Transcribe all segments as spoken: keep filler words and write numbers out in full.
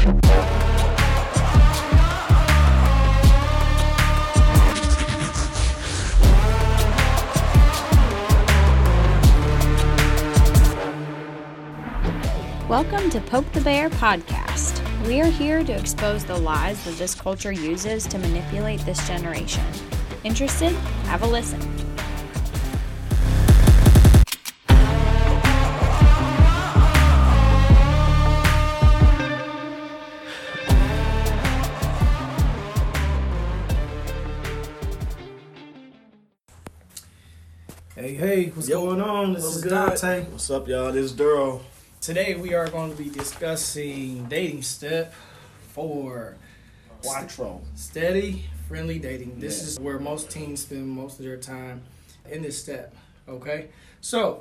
Welcome to Poke the Bear podcast. We are here to expose the lies that this culture uses to manipulate this generation. Interested? Have a listen. Hey, hey, what's Yo, going on? This what's is good? Dante. What's up, y'all? This is Duro. Today we are going to be discussing dating step four. Quattro. Steady, friendly dating. This Yeah. is where most teens spend most of their time in this step. Okay? So,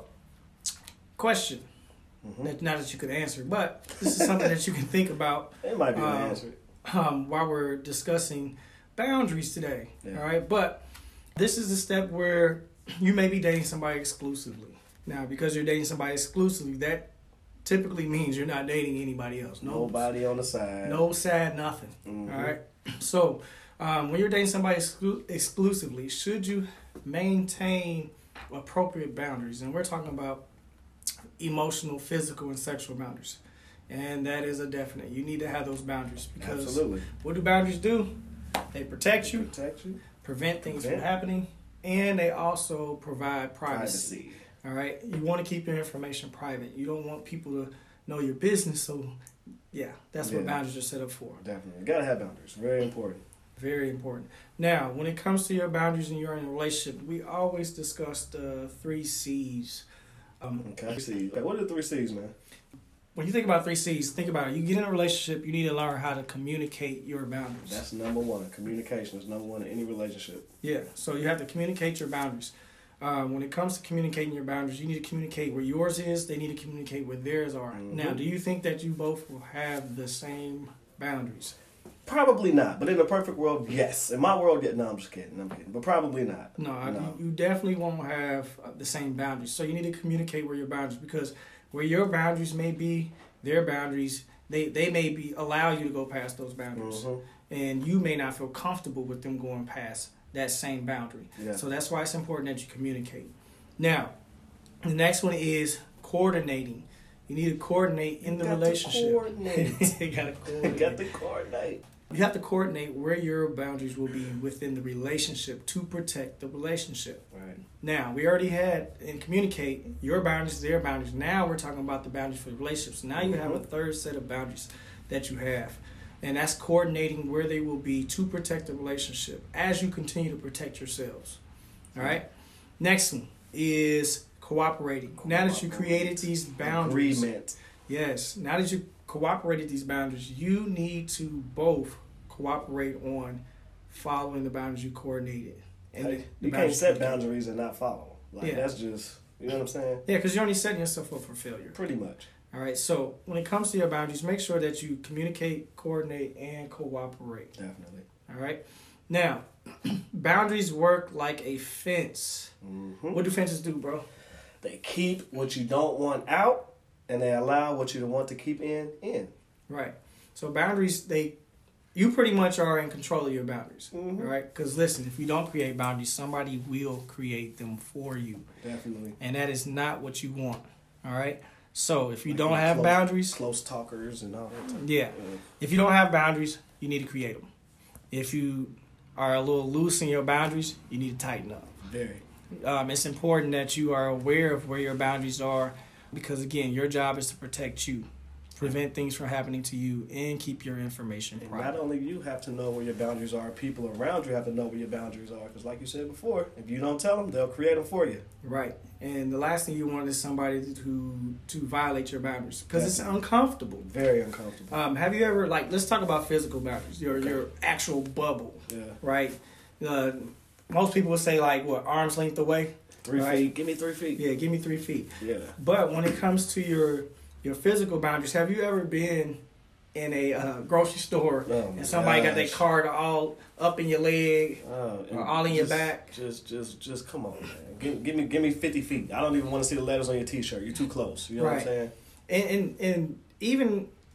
question. Mm-hmm. That- Not that you could answer, but this is something that you can think about It might be an Um, answer. um, while we're discussing boundaries today. Yeah. All right? But this is the step where you may be dating somebody exclusively. Now, because you're dating somebody exclusively, that typically means you're not dating anybody else. No, Nobody on the side. no sad nothing. Mhm. All right. So, um, when you're dating somebody exclu- exclusively, should you maintain appropriate boundaries? And we're talking about emotional, physical, and sexual boundaries. And that is a definite. You need to have those boundaries because Absolutely. what do boundaries do? They protect you, Protect you. prevent things Prevent. from happening, and they also provide privacy. Privacy. All right, you want to keep your information private. You don't want people to know your business. So, yeah, that's what Yeah. boundaries are set up for. Definitely. Gotta have boundaries. Very important. Very important. Now, when it comes to your boundaries and you're in a relationship, we always discuss the three C's. Um, Okay. See. Okay, what are the three C's, man? when you think about three C's, think about it. You get in a relationship, you need to learn how to communicate your boundaries. That's number one. Communication is number one in any relationship. Yeah, so you have to communicate your boundaries. Um, when it comes to communicating your boundaries, you need to communicate where yours is. They need to communicate where theirs are. Mhm. Now, do you think that you both will have the same boundaries? Probably not, but in a perfect world, yes. In my world, yeah. No, I'm just kidding. I'm kidding, but probably not. No, I- No. You, you definitely won't have uh, the same boundaries. So you need to communicate where your boundaries, because where your boundaries may be, their boundaries, they, they may be allow you to go past those boundaries. Mhm. And you may not feel comfortable with them going past that same boundary. Yeah. So that's why it's important that you communicate. Now, the next one is coordinating. You need to coordinate in the Got to relationship. coordinate. you gotta coordinate. Got to coordinate. You have to coordinate where your boundaries will be within the relationship to protect the relationship. Right. Now, we already had and communicate your boundaries, their boundaries. Now we're talking about the boundaries for the relationships. Now you have a third set of boundaries that you have. And that's coordinating where they will be to protect the relationship as you continue to protect yourselves. All right? Next one is cooperating. Now that you created these boundaries. Agreement. Yes. Now that you cooperated these boundaries, you need to both cooperate on following the boundaries you coordinated. And the- the you can't boundaries set you- boundaries and not follow. Like, Yeah. that's just, you know what I'm saying? Yeah, because you're only setting yourself up for failure. Pretty much. All right. So when it comes to your boundaries, make sure that you communicate, coordinate, and cooperate. Definitely. All right. Now, boundaries work like a fence. Mm-hmm. What do fences do, bro? They keep what you don't want out, and they allow what you want to keep in in. Right. So boundaries, they, you pretty much are in control of your boundaries. Mhm. All right. Because listen, if you don't create boundaries, somebody will create them for you, Definitely. and that is not what you want. All right. So if you Like don't the have close- boundaries, Close talkers and all that. Type. yeah. If you don't have boundaries, you need to create them. If you are a little loose in your boundaries, you need to tighten up. Very. Um, it's important that you are aware of where your boundaries are because, again, your job is to protect you, prevent things from happening to you, and keep your information And private. not only you have to know where your boundaries are, people around you have to know where your boundaries are. Because like you said before, if you don't tell them, they'll create them for you. Right. And the last thing you want is somebody to to violate your boundaries because it's Definitely. uncomfortable. Very uncomfortable. Um, have you ever, like, let's talk about physical boundaries, your, Okay. your actual bubble, Yeah. right? Uh, most people would say, like, what, arm's length away? Three Right. feet. Give me three feet. Yeah, give me three feet. Yeah. But when it comes to your your physical boundaries, have you ever been in a uh, grocery store Oh, my and somebody got their gosh. card all up in your leg Oh, and or all in your just- back? Just, just, just come on, man. Give, give me, give me fifty feet. I don't even want to see the letters on your T-shirt. You're too close. You know what I'm Right. saying? And, and and even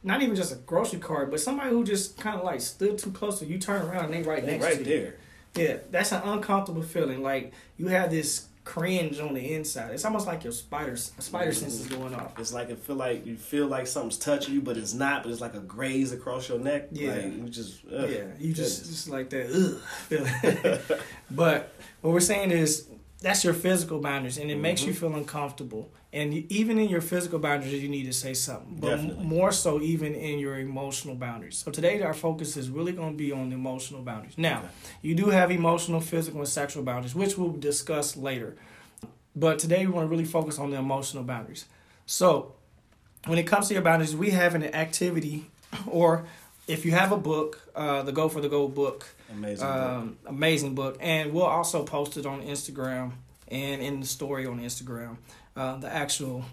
not even just a grocery cart, but somebody who just kind of like stood too close to you, turn around and they right They next right to there. you. Yeah, that's an uncomfortable feeling. Like you have this cringe on the inside. It's almost like your spider spider sense is going off. It's like it feel like you feel like something's touching you, but it's not. But it's like a graze across your neck. Yeah, like, you just ugh, yeah, you just goodness. just like that ugh feeling. But what we're saying is that's your physical boundaries, and it mm-hmm. makes you feel uncomfortable. And you, even in your physical boundaries, you need to say something. But Definitely. m- more so, even in your emotional boundaries. So today, our focus is really going to be on the emotional boundaries. Now, okay. you do have emotional, physical, and sexual boundaries, which we'll discuss later. But today, we want to really focus on the emotional boundaries. So, when it comes to your boundaries, we have an activity, or if you have a book, uh, the Go for the Gold book. Amazing um, book. Amazing book. And we'll also post it on Instagram and in the story on Instagram, uh, the actual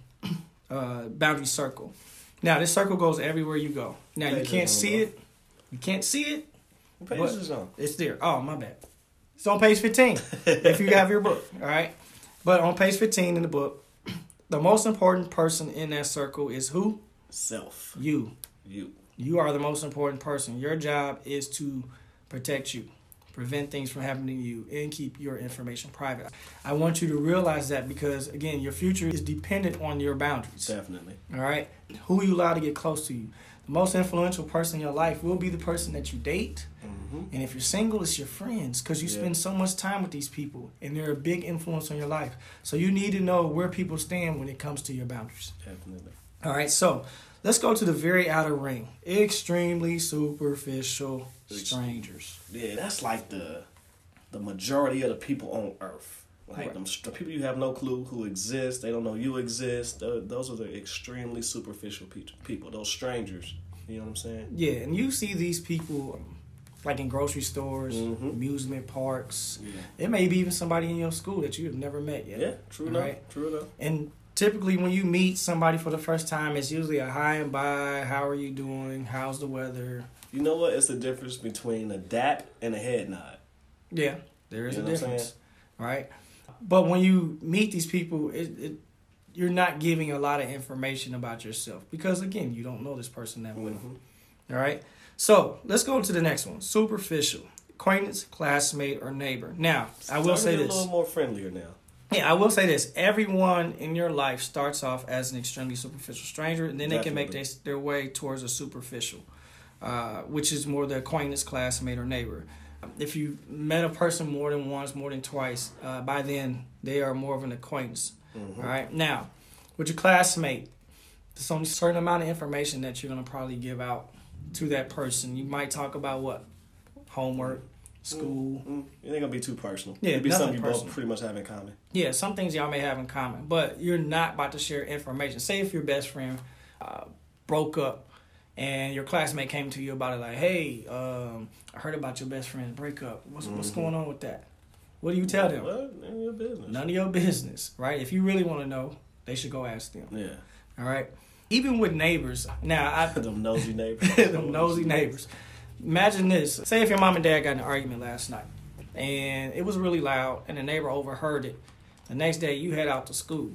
uh, boundary circle. Now, this circle goes everywhere you go. Now, you can't see it. You can't see it. What page is it on? It's there. Oh, my bad. It's on page fifteen if you have your book, all right? But on page fifteen in the book, the most important person in that circle is who? Self. You. You. You are the most important person. Your job is to protect you, prevent things from happening to you, and keep your information private. I want you to realize that because, again, your future is dependent on your boundaries. Definitely. All right? Who you allow to get close to you. The most influential person in your life will be the person that you date. Mm-hmm. And if you're single, it's your friends because you yeah. spend so much time with these people, and they're a big influence on your life. So you need to know where people stand when it comes to your boundaries. Definitely. All right, so let's go to the very outer ring. Extremely superficial strangers. Yeah, that's like the the majority of the people on Earth. Like right. them, the people you have no clue who exist. They don't know you exist. Those are the extremely superficial people. Those strangers. You know what I'm saying? Yeah, and you see these people like in grocery stores, mm-hmm. amusement parks. Yeah. It may be even somebody in your school that you have never met yet. Yeah, true enough. Right? True enough. And typically when you meet somebody for the first time, it's usually a hi and bye. How are you doing? How's the weather? You know what? It's the difference between a dap and a head nod. Yeah, there is you a know difference. Right? But when you meet these people, it, it you're not giving a lot of information about yourself because, again, you don't know this person that well. Mm-hmm. All right? So let's go to the next one. Superficial. Acquaintance, classmate, or neighbor. Now, I will say this. A little more friendlier now. Yeah, I will say this. Everyone in your life starts off as an extremely superficial stranger, and then Definitely. They can make their, their way towards a superficial, uh, which is more the acquaintance, classmate, or neighbor. If you met a person more than once, more than twice, uh, by then they are more of an acquaintance. Mm-hmm. All right. Now, with your classmate, there's only a certain amount of information that you're going to probably give out to that person. You might talk about what? Homework, school. Mm-hmm. It ain't going to be too personal. Yeah, it'll be something you personal. both pretty much have in common. Yeah, some things y'all may have in common, but you're not about to share information. Say if your best friend uh, broke up, and your classmate came to you about it like, hey, um, I heard about your best friend's breakup. What's mm-hmm. what's going on with that? What do you tell them? Well, none of your business. None of your business, right? If you really want to know, they should go ask them. Yeah. All right? Even with neighbors. Now, I... them nosy neighbors. them nosy neighbors. Imagine this. Say if your mom and dad got in an argument last night, and it was really loud, and the neighbor overheard it. The next day, you head out to school.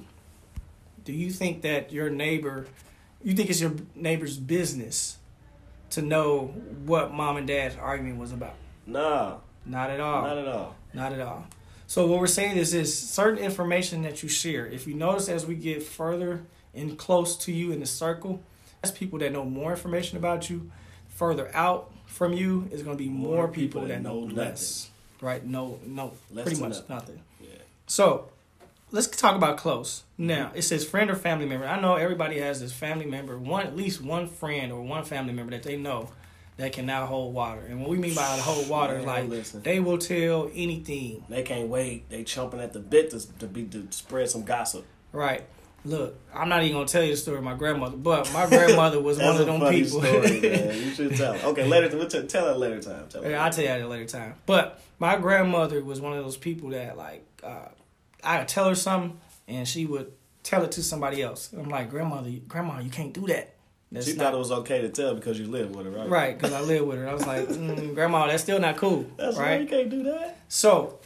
Do you think that your neighbor... You think it's your neighbor's business to know what mom and dad's argument was about? No. Not at all. Not at all. Not at all. So what we're saying is this certain information that you share. If you notice as we get further and close to you in the circle, that's people that know more information about you. Further out from you is going to be more, more people, people that, that know less. Nothing. Right? No, no, less pretty much nothing. nothing. Yeah. So let's talk about close. Now, it says friend or family member. I know everybody has this family member, one at least one friend or one family member that they know that can now hold water. And what we mean by hold water is like listen. They will tell anything. They can't wait. They chomping at the bit to, to be to spread some gossip. Right. Look, I'm not even gonna tell you the story of my grandmother, but my grandmother was one of them funny people. Story, man. You should tell. Okay, later. We'll t- tell it later time. Tell yeah, I'll tell you at a later time. But my grandmother was one of those people that like uh, I'd tell her something and she would tell it to somebody else. I'm like, grandmother, grandma, you can't do that. That's she not, thought it was okay to tell because you live with her, right? Right, because I live with her. I was like, mm, grandma, that's still not cool. That's right. Why you can't do that. So,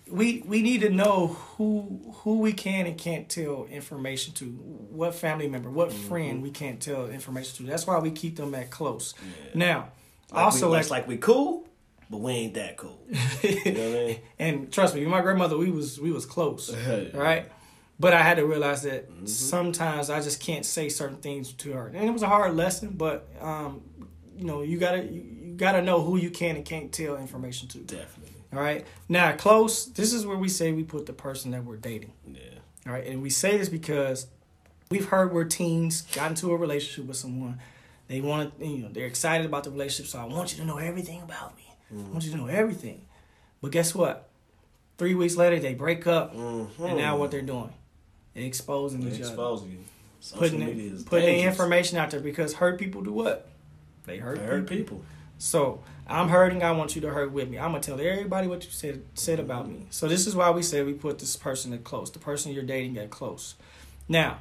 we we need to know who who we can and can't tell information to. What family member, what mm-hmm. friend we can't tell information to. That's why we keep them that close. Yeah. Now, like also, we, it's like we cool, but we ain't that cool. You know what I mean? And trust me, my grandmother, we was we was close, right? But I had to realize that mm-hmm. sometimes I just can't say certain things to her, and it was a hard lesson. But um, you know, you gotta you, you gotta know who you can and can't tell information to. Definitely. All right. Now, close. This is where we say we put the person that we're dating. Yeah. All right, and we say this because we've heard where teens got into a relationship with someone. They want, you know, they're excited about the relationship. So I want you to know everything about me. Mm-hmm. I want you to know everything. But guess what? Three weeks later, they break up, mm-hmm. and now what they're doing? They're exposing they're each exposing other. You. Social putting media is it, putting the dangerous. information out there because hurt people do what? They hurt, they people. hurt people. So I'm hurting. I want you to hurt with me. I'm gonna tell everybody what you said said about me. So this is why we say we put this person at close. The person you're dating at close. Now,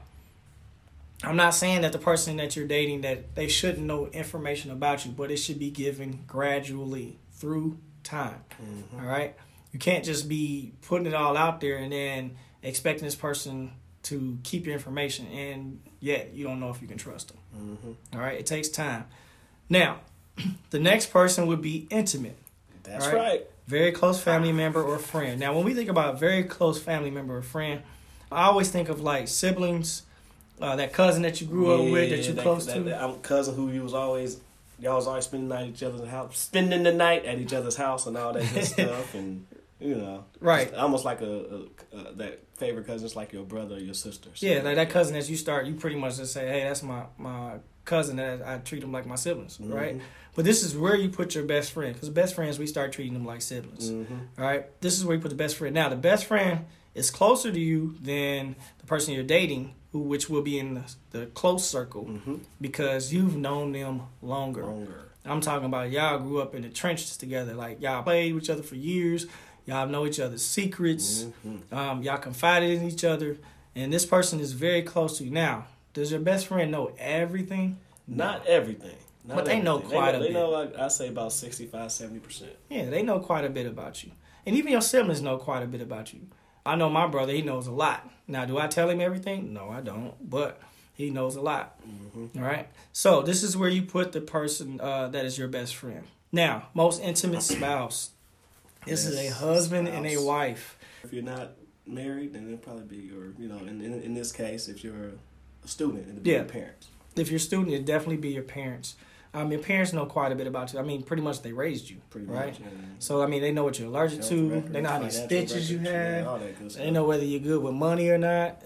I'm not saying that the person that you're dating that they shouldn't know information about you, but it should be given gradually through time. Mm-hmm. All right. You can't just be putting it all out there and then expecting this person to keep your information, and yet you don't know if you can trust them. Mm-hmm. All right. It takes time. Now, the next person would be intimate. That's right? right. Very close family member or friend. Now, when we think about very close family member or friend, I always think of like siblings, uh, that cousin that you grew yeah, up with, that you're that, close that, to. That, I'm cousin who you was always, y'all was always spending the night at each other's house, spending the night at each other's house and all that good stuff, and you know, right, almost like a, a, a that favorite cousin, it's like your brother or your sister. So yeah, like that cousin that you start, you pretty much just say, hey, that's my my cousin that I, I treat them like my siblings, mm-hmm. right? But this is where you put your best friend, because best friends, we start treating them like siblings, mm-hmm. all right? This is where you put the best friend. Now, the best friend is closer to you than the person you're dating, who which will be in the, the close circle, mm-hmm. because you've known them longer. Longer. I'm talking about y'all grew up in the trenches together. Like, y'all played with each other for years. Y'all know each other's secrets. Mm-hmm. Um, y'all confided in each other. And this person is very close to you. Now, does your best friend know everything? Not everything. Not but they everything. know quite they know, a they bit. They know, like, I say about sixty-five, seventy percent. Yeah, they know quite a bit about you. And even your siblings know quite a bit about you. I know my brother, he knows a lot. Now, do I tell him everything? No, I don't. But he knows a lot. Mm-hmm. All right? So this is where you put the person uh, that is your best friend. Now, most intimate spouse. This yes, is a husband spouse. And a wife. If you're not married, then it'll probably be your, you know, in, in, in this case, if you're a student, it'll be yeah. your parents. If you're a student, it'll definitely be your parents. Um, your parents know quite a bit about you. I mean, pretty much they raised you, pretty right? Much, yeah. So, I mean, they know what you're allergic Health to. record, they know how many stitches you have. Yeah, they know whether you're good with money or not.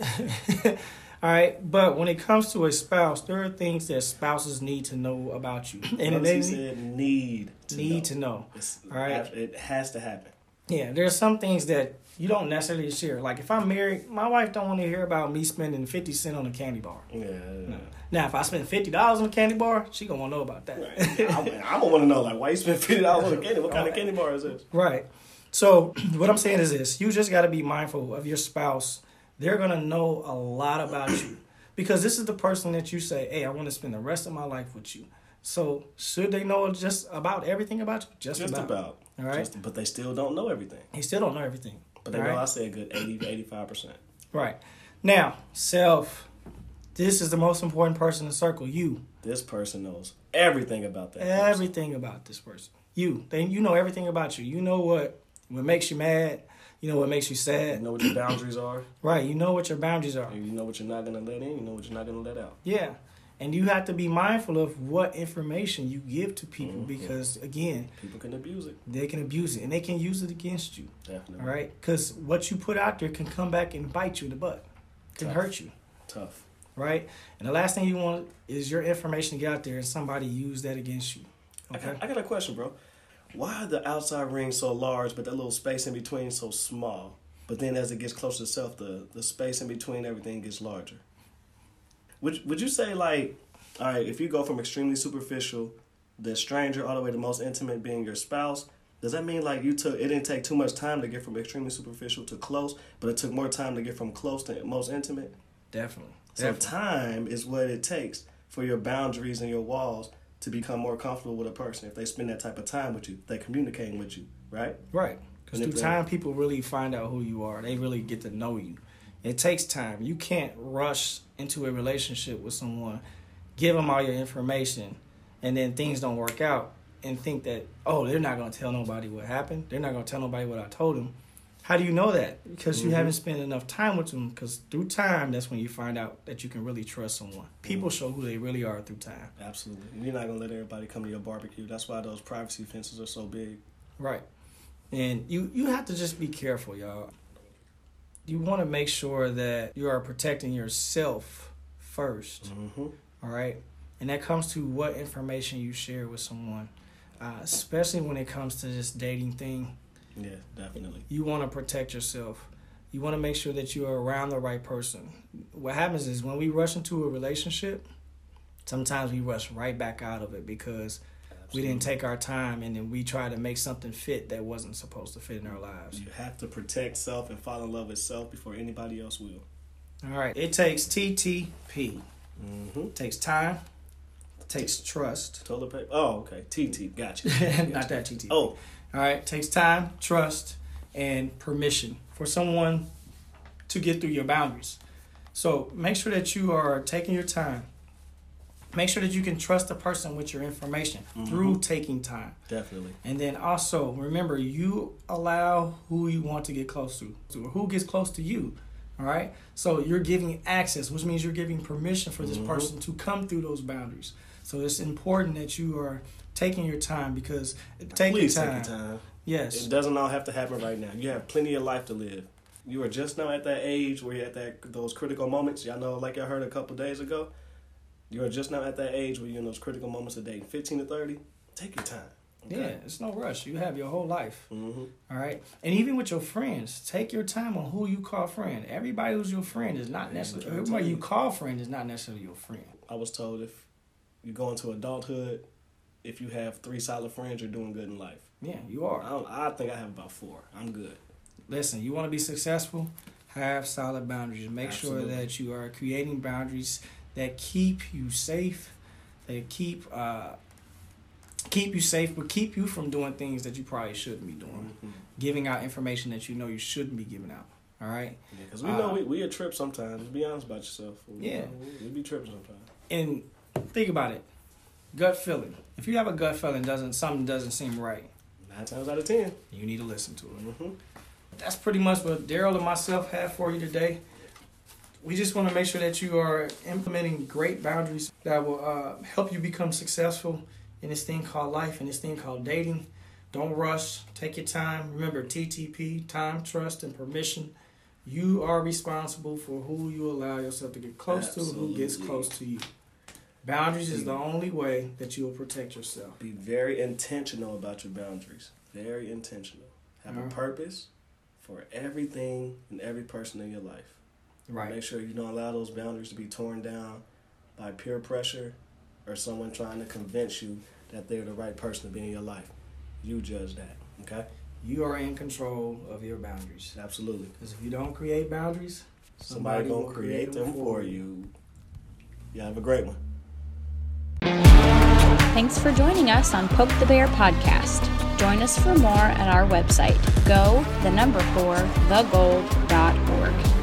All right, but when it comes to a spouse, there are things that spouses need to know about you, and they said need to need know. to know. It's, all right, it has to happen. Yeah, there are some things that you don't necessarily share. Like if I'm married, my wife don't want to hear about me spending fifty cent on a candy bar. Yeah. No. Now, if I spend fifty dollars on a candy bar, she gonna want to know about that. Right. I, I don't want to know like why you spend fifty dollars on a candy. What kind right. of candy bar is this? Right. So what I'm saying is this: you just got to be mindful of your spouse. They're gonna know a lot about you because this is the person that you say, "Hey, I want to spend the rest of my life with you." So should they know just about everything about you? Just, just about. about. All right. Just, but they still don't know everything. They still don't know everything. But they know right? I say a good eighty to eighty-five percent. Right. Now, self. This is the most important person in the circle. You. This person knows everything about that Everything person. about this person. You. They, you know everything about you. You know what, what makes you mad. You know what makes you sad. You know what your boundaries are. Right. You know what your boundaries are. And you know what you're not going to let in. You know what you're not going to let out. Yeah. And you have to be mindful of what information you give to people mm-hmm. because, again... people can abuse it. They can abuse it. And they can use it against you. Definitely. All right? Because what you put out there can come back and bite you in the butt. It can Tough. hurt you. Tough. Right? And the last thing you want is your information to get out there and somebody use that against you. Okay? I got, I got a question, bro. Why are the outside rings so large, but that little space in between so small? But then as it gets closer to self, the, the space in between everything gets larger. Would would you say, like, all right, if you go from extremely superficial, the stranger, all the way to most intimate being your spouse, does that mean, like, you took it didn't take too much time to get from extremely superficial to close, but it took more time to get from close to most intimate? Definitely. So Definitely. time is what it takes for your boundaries and your walls to become more comfortable with a person. If they spend that type of time with you, they communicating with you, right? Right. Because through time, people really find out who you are. They really get to know you. It takes time. You can't rush into a relationship with someone, give them all your information, and then things don't work out and think that, oh, they're not going to tell nobody what happened. They're not going to tell nobody what I told them. How do you know that? Because mm-hmm. you haven't spent enough time with them. Because through time, that's when you find out that you can really trust someone. People mm-hmm. show who they really are through time. Absolutely. You're not going to let everybody come to your barbecue. That's why those privacy fences are so big. Right. And you, you have to just be careful, y'all. You want to make sure that you are protecting yourself first. Mm-hmm. All right? And that comes to what information you share with someone, uh, especially when it comes to this dating thing. Yeah, definitely. You want to protect yourself. You want to make sure that you are around the right person. What happens is when we rush into a relationship, sometimes we rush right back out of it because Absolutely. we didn't take our time and then we try to make something fit that wasn't supposed to fit in our lives. You have to protect self and fall in love with self before anybody else will. All right. It takes T T P. Mm-hmm. It takes time. It takes trust. Toilet paper. Oh, okay. T T. Gotcha. Not gotcha. that T T P. Oh. All right, takes time, trust, and permission for someone to get through your boundaries. So make sure that you are taking your time. Make sure that you can trust the person with your information mm-hmm. through taking time. Definitely. And then also, remember, you allow who you want to get close to, or who gets close to you. All right? So you're giving access, which means you're giving permission for this mm-hmm. person to come through those boundaries. So it's important that you are taking your time because taking Please time. take your time. Yes. It doesn't all have to happen right now. You have plenty of life to live. You are just now at that age where you're at that those critical moments. Y'all know, like I heard a couple days ago, you are just now at that age where you're in those critical moments of dating. fifteen to thirty, take your time. Okay? Yeah, it's no rush. You have your whole life. Mm-hmm. All right? And even with your friends, take your time on who you call friend. Everybody who's your friend is not necessarily, everybody you call friend is not necessarily your friend. I was told if you go into adulthood, if you have three solid friends, you're doing good in life. Yeah, you are. I, don't, I think I have about four. I'm good. Listen, you want to be successful? Have solid boundaries. Make Absolutely. sure that you are creating boundaries that keep you safe, that keep uh, keep you safe, but keep you from doing things that you probably shouldn't be doing. Mm-hmm. Giving out information that you know you shouldn't be giving out. All right? Yeah, because we know uh, we, we a trip sometimes. Be honest about yourself. We, yeah. We, we be tripping sometimes. And think about it. Gut feeling. If you have a gut feeling, doesn't something doesn't seem right. Nine times out of ten, you need to listen to it. Mm-hmm. That's pretty much what Daryl and myself have for you today. We just want to make sure that you are implementing great boundaries that will uh, help you become successful in this thing called life and this thing called dating. Don't rush. Take your time. Remember T T P, time, trust, and permission. You are responsible for who you allow yourself to get close Absolutely. to, who gets close to you. Boundaries is the only way that you will protect yourself. Be very intentional about your boundaries. Very intentional. Have uh-huh. a purpose for everything and every person in your life. Right. Make sure you don't allow those boundaries to be torn down by peer pressure or someone trying to convince you that they're the right person to be in your life. You judge that, okay? You are in control of your boundaries. Absolutely. Because if you don't create boundaries, somebody, somebody going to create them for you. You have a great one. Thanks for joining us on Poke the Bear podcast. Join us for more at our website, go, the number four, the gold dot org.